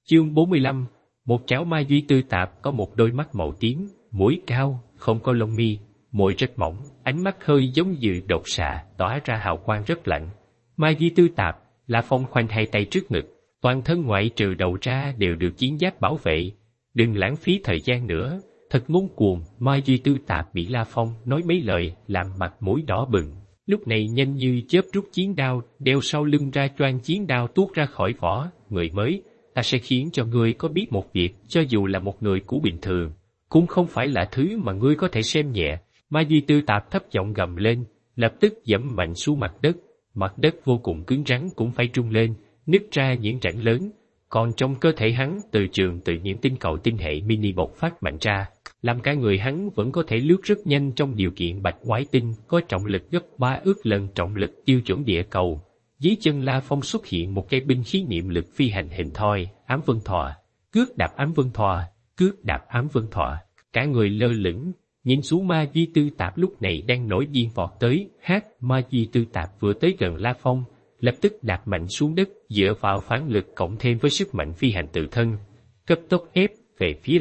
Chương 45. Một trảo ma duy tư tạp có một đôi mắt màu tím, mũi cao, không có lông mi, môi rất mỏng, ánh mắt hơi giống như độc xạ, tỏa ra hào quang rất lạnh. Ma duy tư tạp, La Phong khoanh hai tay trước ngực, toàn thân ngoại trừ đầu ra đều được chiến giáp bảo vệ. Đừng lãng phí thời gian nữa, thật ngông cuồng. Ma duy tư tạp bị La Phong nói mấy lời làm mặt mũi đỏ bừng. Lúc này nhanh như chớp rút chiến đao, đeo sau lưng ra choang chiến đao tuốt ra khỏi vỏ. Người mới, ta sẽ khiến cho ngươi có biết một việc, cho dù là một người cũ bình thường, cũng không phải là thứ mà ngươi có thể xem nhẹ. Ma duy tư tạp thấp giọng gầm lên, lập tức giẫm mạnh xuống mặt đất vô cùng cứng rắn cũng phải rung lên, nứt ra những rãnh lớn. Còn trong cơ thể hắn, từ trường từ những tinh cầu tinh hệ mini bộc phát mạnh ra, làm cả người hắn vẫn có thể lướt rất nhanh trong điều kiện bạch quái tinh có trọng lực gấp 3 ước lần trọng lực tiêu chuẩn địa cầu. Dưới chân La Phong xuất hiện một cây binh khí niệm lực phi hành hình thoi, ám vân thọ, cước đạp ám vân thọ, cước đạp ám vân thọ. Cả người lơ lửng, nhìn xuống ma duy tư tạp lúc này đang nổi điên vọt tới. Ma duy tư tạp vừa tới gần La Phong, lập tức đạp mạnh xuống đất, dựa vào phản lực cộng thêm với sức mạnh phi hành tự thân, cấp tốc ép về phía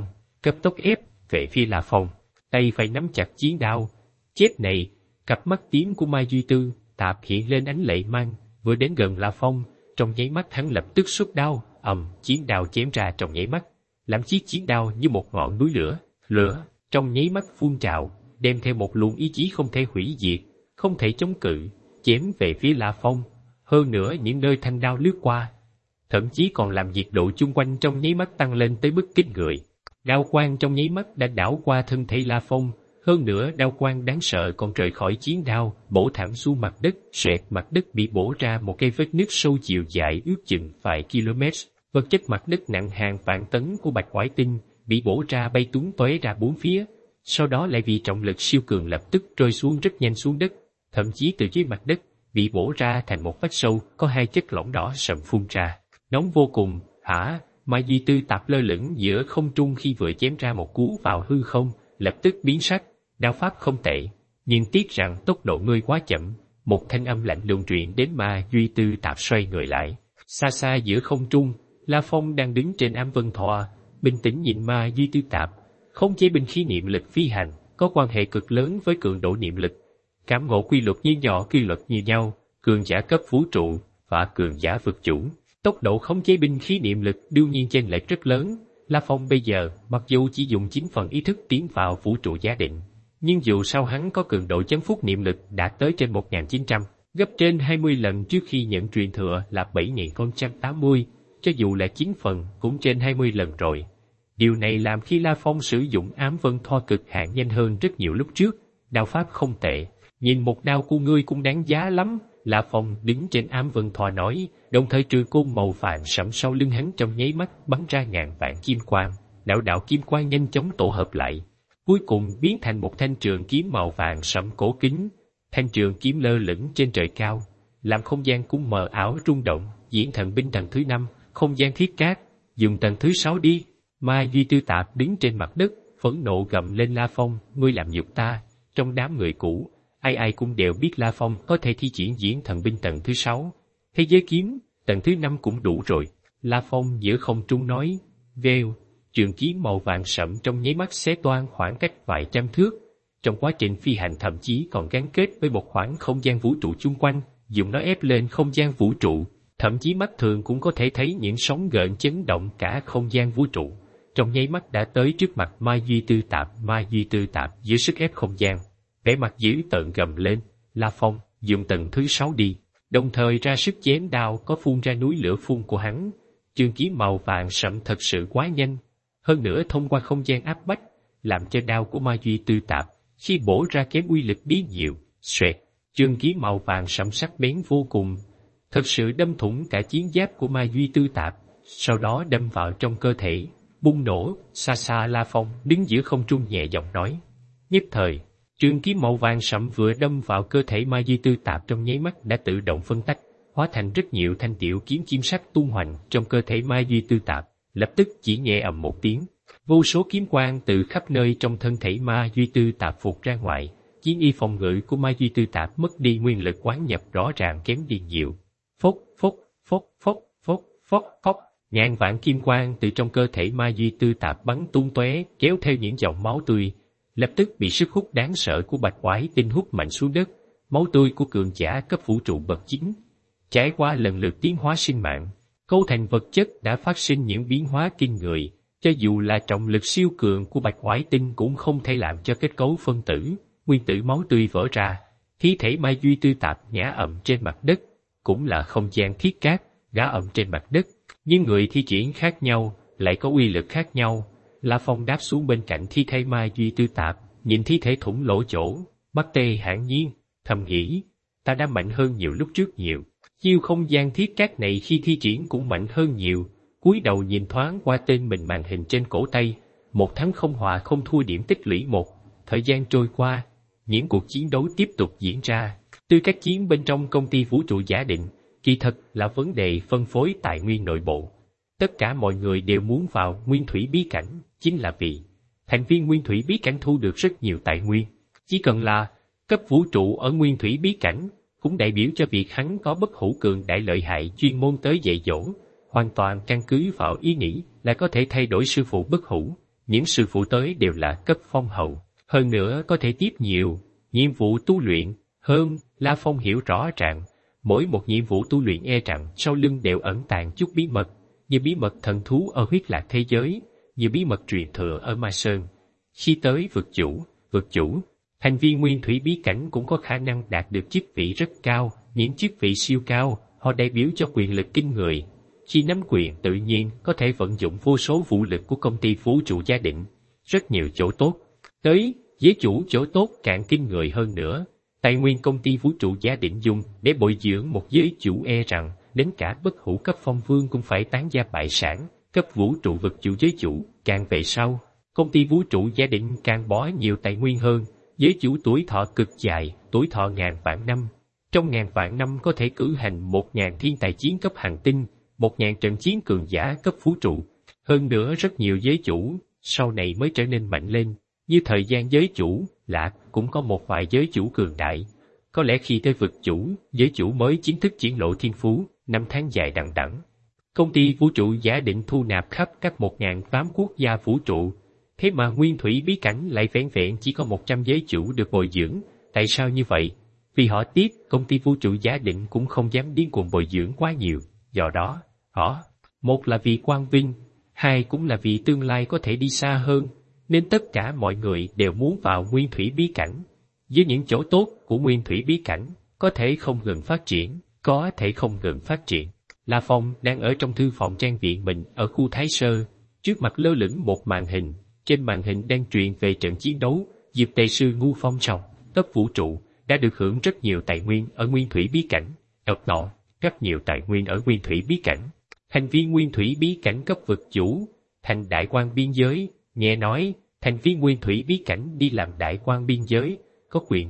La Phong, tay phải nắm chặt chiến đao. Chết này, cặp mắt tím của ma duy tư tạp hiện lên ánh lệ mang, vừa đến gần La Phong, trong nháy mắt hắn lập tức xuất đao, chiến đao chém ra trong nháy mắt, làm chiếc chiến đao như một ngọn núi lửa trong nháy mắt phun trào, đem theo một luồng ý chí không thể hủy diệt, không thể chống cự, chém về phía La Phong. Hơn nữa những nơi thanh đao lướt qua, thậm chí còn làm nhiệt độ chung quanh trong nháy mắt tăng lên tới mức kinh người. Đao quang trong nháy mắt đã đảo qua thân thể La Phong, hơn nữa đao quang đáng sợ còn rời khỏi chiến đao, bổ thẳng xuống mặt đất, xoẹt mặt đất bị bổ ra một cái vết nứt sâu chiều dài ước chừng vài km. Vật chất mặt đất nặng hàng vạn tấn của bạch quái tinh bị bổ ra bay túng tóe ra bốn phía, sau đó lại vì trọng lực siêu cường lập tức rơi xuống rất nhanh xuống đất, thậm chí từ dưới mặt đất bị bổ ra thành một vách sâu có hai chất lỏng đỏ sậm phun ra, nóng vô cùng. Ma duy tư tạp lơ lửng giữa không trung khi vừa chém ra một cú vào hư không, lập tức biến sắc. Đao pháp không tệ, nhưng tiếc rằng tốc độ ngươi quá chậm. Một thanh âm lạnh lùng truyền đến ma duy tư tạp xoay người lại. Xa xa giữa không trung, La Phong đang đứng trên ám vân thọ, bình tĩnh nhìn ma duy tư tạp. Khống chế binh khí niệm lực phi hành có quan hệ cực lớn với cường độ niệm lực. Cảm ngộ quy luật như nhỏ, quy luật như nhau, cường giả cấp vũ trụ và cường giả vực chủ, tốc độ khống chế binh khí niệm lực đương nhiên chênh lệch rất lớn. La Phong bây giờ mặc dù chỉ dùng 9 phần ý thức tiến vào vũ trụ giả định, nhưng dù sao hắn có cường độ chấn phúc niệm lực đạt tới trên 1900, gấp trên 20 lần trước khi nhận truyền thừa là 7080, cho dù là 9 phần cũng trên 20 lần rồi. Điều này làm khi La Phong sử dụng ám vân thọ cực hạn nhanh hơn rất nhiều lúc trước. Đao pháp không tệ, nhìn một đao của ngươi cũng đáng giá lắm. La Phong đứng trên ám vân thọ nói, đồng thời trường côn màu vàng sẫm sau lưng hắn trong nháy mắt bắn ra ngàn vạn kim quang, đạo kim quang nhanh chóng tổ hợp lại, cuối cùng biến thành một thanh trường kiếm màu vàng sẫm cổ kính. Thanh trường kiếm lơ lửng trên trời cao, làm không gian cũng mờ ảo rung động. Diễn thần binh tầng thứ 5, không gian thiết cát, dùng tầng thứ 6 đi. Ma duy tư tạp đứng trên mặt đất, phẫn nộ gầm lên La Phong, ngươi làm nhục ta. Trong đám người cũ, ai cũng đều biết La Phong có thể thi triển diễn thần binh tầng thứ 6. Thế giới kiếm, tầng thứ 5 cũng đủ rồi. La Phong giữa không trung nói, vèo, trường kiếm màu vàng sẫm trong nháy mắt xé toang khoảng cách vài trăm thước. Trong quá trình phi hành thậm chí còn gắn kết với một khoảng không gian vũ trụ chung quanh, dùng nó ép lên không gian vũ trụ. Thậm chí mắt thường cũng có thể thấy những sóng gợn chấn động cả không gian vũ trụ. Trong nháy mắt đã tới trước mặt ma duy tư tạp dưới sức ép không gian. Vẻ mặt dữ tợn gầm lên, La Phong, dùng tầng thứ 6 đi. Đồng thời ra sức chém đao có phun ra núi lửa phun của hắn. Trường kiếm màu vàng sẫm thật sự quá nhanh, hơn nữa thông qua không gian áp bách, làm cho đao của ma duy tư tạp khi bổ ra kém uy lực bí nhiều. Xoẹt, trường kiếm màu vàng sẫm sắc bén vô cùng, thật sự đâm thủng cả chiến giáp của ma duy tư tạp, sau đó đâm vào trong cơ thể, bùng nổ. Xa xa La Phong đứng giữa không trung nhẹ giọng nói. Nhất thời, trường kiếm màu vàng sẫm vừa đâm vào cơ thể ma duy tư tạp trong nháy mắt đã tự động phân tách, hóa thành rất nhiều thanh tiểu kiếm kim sắc tung hoành trong cơ thể ma duy tư tạp. Lập tức chỉ nghe ầm một tiếng, vô số kiếm quang từ khắp nơi trong thân thể ma duy tư tạp phụt ra ngoài. Chiến y phòng ngự của ma duy tư tạp mất đi nguyên lực quán nhập rõ ràng kém đi nhiều. Phốc phốc phốc phốc phốc phốc phốc, Ngàn vạn kim quang từ trong cơ thể Ma Duy Tư Tạp bắn tung tóe, kéo theo những dòng máu tươi, lập tức bị sức hút đáng sợ của Bạch Oải Tinh hút mạnh xuống đất. Máu tươi của cường giả cấp vũ trụ bậc 9, trải qua lần lượt tiến hóa sinh mạng, cấu thành vật chất đã phát sinh những biến hóa kinh người. Cho dù là trọng lực siêu cường của Bạch Oải Tinh cũng không thể làm cho kết cấu phân tử, nguyên tử máu tươi vỡ ra. Thi thể Ma Duy Tư Tạp ngã ầm trên mặt đất, cũng là không gian thiết cát, ngã ầm trên mặt đất. Nhưng người thi triển khác nhau, lại có uy lực khác nhau. La Phong đáp xuống bên cạnh thi thể Ma Duy Tư Tạp, nhìn thi thể thủng lỗ chỗ, mắt tê hẳn nhiên, thầm nghĩ, ta đã mạnh hơn nhiều lúc trước nhiều. Chiêu không gian thiết cát này khi thi triển cũng mạnh hơn nhiều. Cúi đầu nhìn thoáng qua tên mình màn hình trên cổ tay, 1 thắng không hòa không thua điểm tích lũy 1. Thời gian trôi qua, những cuộc chiến đấu tiếp tục diễn ra. Từ các chiến bên trong công ty vũ trụ giả định, kỳ thật là vấn đề phân phối tài nguyên nội bộ. Tất cả mọi người đều muốn vào nguyên thủy bí cảnh, chính là vì thành viên nguyên thủy bí cảnh thu được rất nhiều tài nguyên. Chỉ cần là cấp vũ trụ ở nguyên thủy bí cảnh, cũng đại biểu cho việc hắn có bất hủ cường đại lợi hại chuyên môn tới dạy dỗ, hoàn toàn căn cứ vào ý nghĩ là có thể thay đổi sư phụ bất hủ. Những sư phụ tới đều là cấp phong hậu, hơn nữa có thể tiếp nhiều nhiệm vụ tu luyện. Hơn, La Phong hiểu rõ ràng, mỗi một nhiệm vụ tu luyện e rằng sau lưng đều ẩn tàng chút bí mật, như bí mật thần thú ở huyết lạc thế giới, như bí mật truyền thừa ở Ma Sơn. Khi tới vực chủ, thành viên nguyên thủy bí cảnh cũng có khả năng đạt được chức vị rất cao. Những chức vị siêu cao, họ đại biểu cho quyền lực kinh người. Khi nắm quyền tự nhiên có thể vận dụng vô số vũ lực của công ty vũ trụ gia định, rất nhiều chỗ tốt. Tới, giới chủ chỗ tốt càng kinh người hơn nữa. Tài nguyên công ty vũ trụ gia định dùng để bồi dưỡng một giới chủ e rằng đến cả bất hủ cấp phong vương cũng phải tán gia bại sản. Cấp vũ trụ vực chủ giới chủ, càng về sau, công ty vũ trụ gia định càng bỏ nhiều tài nguyên hơn. Giới chủ tuổi thọ cực dài, tuổi thọ ngàn vạn năm. Trong ngàn vạn năm có thể cử hành 1000 thiên tài chiến cấp hành tinh, 1000 trận chiến cường giả cấp vũ trụ. Hơn nữa rất nhiều giới chủ, sau này mới trở nên mạnh lên. Như thời gian giới chủ, Lạc cũng có một vài giới chủ cường đại. Có lẽ khi tới vực chủ, giới chủ mới chính thức triển lộ thiên phú, 5 tháng dài đằng đẵng. Công ty vũ trụ giả định thu nạp khắp các 1008 quốc gia vũ trụ. Thế mà nguyên thủy bí cảnh lại vẻn vẹn chỉ có 100 giới chủ được bồi dưỡng. Tại sao như vậy? Vì họ tiếc, công ty vũ trụ giả định cũng không dám điên cuồng bồi dưỡng quá nhiều. Do đó, một là vì quang vinh, hai cũng là vì tương lai có thể đi xa hơn, nên tất cả mọi người đều muốn vào nguyên thủy bí cảnh. Với những chỗ tốt của nguyên thủy bí cảnh, có thể không ngừng phát triển, có thể không ngừng phát triển. La Phong đang ở trong thư phòng trang viện mình ở khu Thái Sơ, trước mặt lơ lửng một màn hình. Trên màn hình đang truyền về trận chiến đấu, Diệp Tề Sư Ngu Phong Sòng, cấp vũ trụ, đã được hưởng rất nhiều tài nguyên ở nguyên thủy bí cảnh. Rất nhiều tài nguyên ở nguyên thủy bí cảnh. Thành viên nguyên thủy bí cảnh cấp vực chủ, thành đại quan biên giới. Nghe nói, thành viên nguyên thủy bí cảnh đi làm đại quan biên giới, có quyền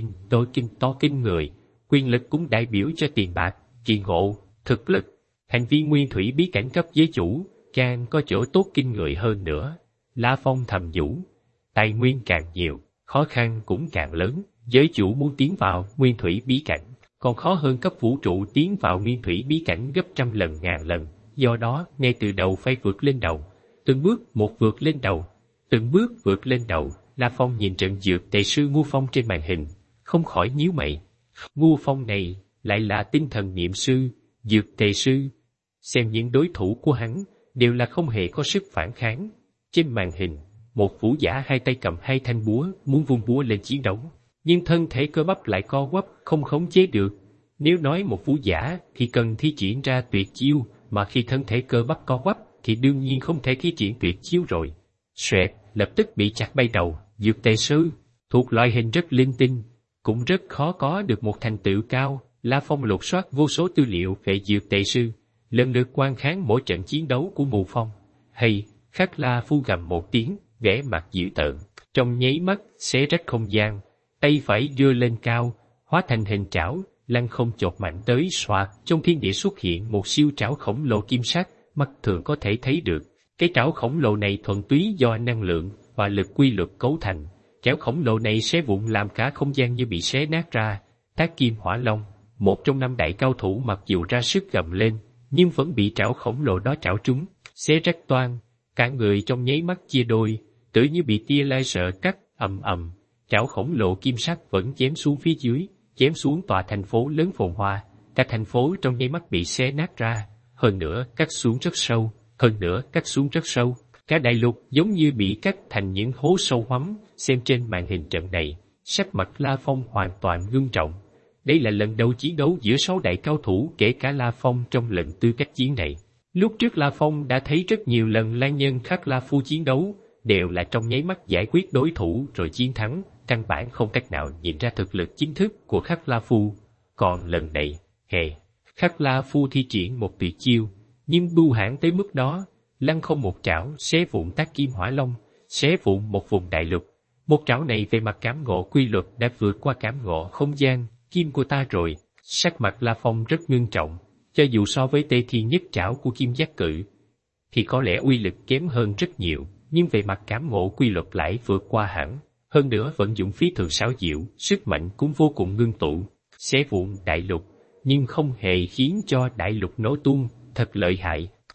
to kinh người. Quyền lực cũng đại biểu cho tiền bạc, kỳ ngộ, thực lực. Thành viên nguyên thủy bí cảnh cấp giới chủ, càng có chỗ tốt kinh người hơn nữa. La Phong thầm nhủ, tài nguyên càng nhiều, khó khăn cũng càng lớn. Giới chủ muốn tiến vào nguyên thủy bí cảnh, còn khó hơn cấp vũ trụ tiến vào nguyên thủy bí cảnh gấp trăm lần ngàn lần. Do đó, ngay từ đầu phải vượt lên đầu, từng bước một vượt lên đầu, từng bước vượt lên đầu. La Phong nhìn trận Dược Tề Sư Ngu Phong trên màn hình, không khỏi nhíu mày. Ngu Phong này lại là tinh thần niệm sư, Dược Tề Sư. Xem những đối thủ của hắn đều là không hề có sức phản kháng. Trên màn hình, một vũ giả hai tay cầm hai thanh búa muốn vung búa lên chiến đấu, nhưng thân thể cơ bắp lại co quắp không khống chế được. Nếu nói một vũ giả thì cần thi triển ra tuyệt chiêu, mà khi thân thể cơ bắp co quắp thì đương nhiên không thể thi triển tuyệt chiêu rồi. Xoẹt, lập tức bị chặt bay đầu. Dược Tề Sư thuộc loại hình rất linh tinh, cũng rất khó có được một thành tựu cao. La Phong lục soát vô số tư liệu về Dược Tề Sư, lần lượt quan kháng mỗi trận chiến đấu của Mù Phong. Hay, Khắc La Phu gầm một tiếng, vẻ mặt dữ tợn, trong nháy mắt xé rách không gian, tay phải đưa lên cao, hóa thành hình trảo, lăng không chộp mạnh tới xoạc. Trong thiên địa xuất hiện một siêu trảo khổng lồ kim sắc, mắt thường có thể thấy được. Cái trảo khổng lồ này thuần túy do năng lượng và lực quy luật cấu thành. Trảo khổng lồ này xé vụn làm cả không gian như bị xé nát ra. Thác Kim Hỏa Long, một trong 5 đại cao thủ, mặc dù ra sức gầm lên, nhưng vẫn bị trảo khổng lồ đó trảo trúng, xé rách toang, cả người trong nháy mắt chia đôi, tự như bị tia laser cắt, ầm ầm. Trảo khổng lồ kim sắc vẫn chém xuống phía dưới, chém xuống tòa thành phố lớn phồn hoa, cả thành phố trong nháy mắt bị xé nát ra, hơn nữa cắt xuống rất sâu, cả đại lục giống như bị cắt thành những hố sâu hoắm. Xem trên màn hình trận này, sắc mặt La Phong hoàn toàn ngưng trọng. Đây là lần đầu chiến đấu giữa 6 đại cao thủ, kể cả La Phong trong lần tư cách chiến này. Lúc trước La Phong đã thấy rất nhiều lần Lang Nhân Khắc La Phu chiến đấu, đều là trong nháy mắt giải quyết đối thủ rồi chiến thắng, căn bản không cách nào nhìn ra thực lực chính thức của Khắc La Phu. Còn lần này, Khắc La Phu thi triển một tuyệt chiêu, nhưng bưu hãn tới mức đó, lăng không một trảo xé vụn Tát Kim Hỏa Long, xé vụn một vùng đại lục. Một trảo này về mặt cảm ngộ quy luật đã vượt qua cảm ngộ không gian kim của ta rồi. Sắc mặt La Phong rất ngưng trọng, cho dù so với Tê Thiên Nhất Trảo của Kim Giác Cự, thì có lẽ uy lực kém hơn rất nhiều, nhưng về mặt cảm ngộ quy luật lại vượt qua hẳn. Hơn nữa vận dụng phi thường xảo diệu, sức mạnh cũng vô cùng ngưng tụ, xé vụn đại lục, nhưng không hề khiến cho đại lục nổ tung, thật lợi hại.